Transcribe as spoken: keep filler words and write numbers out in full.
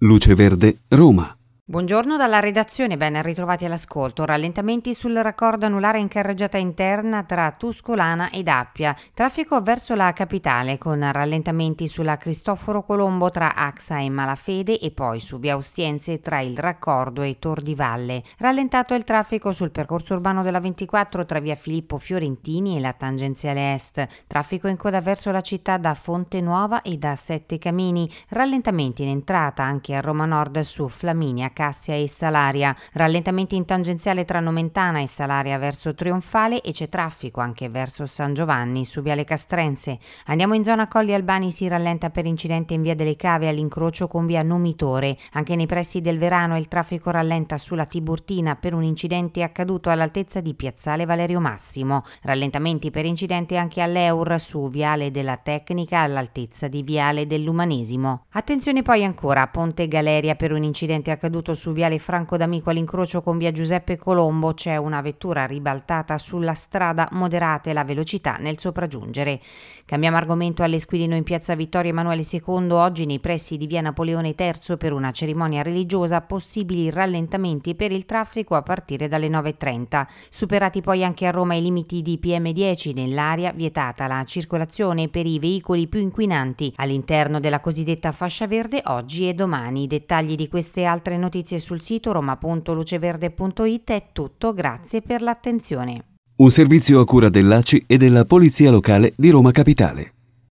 Luce Verde, Roma. Buongiorno dalla redazione, ben ritrovati all'ascolto. Rallentamenti sul raccordo anulare in carreggiata interna tra Tuscolana ed Appia. Traffico verso la capitale con rallentamenti sulla Cristoforo Colombo tra Axa e Malafede e poi su via Ostiense tra il raccordo e Tor di Valle. Rallentato il traffico sul percorso urbano della ventiquattro tra via Filippo Fiorentini e la tangenziale est. Traffico in coda verso la città da Fonte Nuova e da Sette Camini. Rallentamenti in entrata anche a Roma Nord su Flaminia, Cassia e Salaria, rallentamenti in tangenziale tra Nomentana e Salaria verso Trionfale e c'è traffico anche verso San Giovanni su viale Castrense. Andiamo in zona Colli Albani, si rallenta per incidente in via delle Cave all'incrocio con via Numitore. Anche nei pressi del Verano il traffico rallenta sulla Tiburtina per un incidente accaduto all'altezza di piazzale Valerio Massimo. Rallentamenti per incidente anche all'Eur su viale della Tecnica all'altezza di viale dell'Umanesimo. Attenzione poi ancora a Ponte Galeria per un incidente accaduto su viale Franco D'Amico all'incrocio con via Giuseppe Colombo. C'è una vettura ribaltata sulla strada, moderate la velocità nel sopraggiungere. Cambiamo argomento all'Esquilino in piazza Vittorio Emanuele secondo, oggi nei pressi di via Napoleone terzo per una cerimonia religiosa, possibili rallentamenti per il traffico a partire dalle nove e trenta. Superati poi anche a Roma i limiti di P M dieci nell'area, vietata la circolazione per i veicoli più inquinanti all'interno della cosiddetta fascia verde oggi e domani. Dettagli di queste e altre notizie sul sito roma punto luceverde punto it. È tutto, grazie per l'attenzione. Un servizio a cura dell'A C I e della Polizia Locale di Roma Capitale.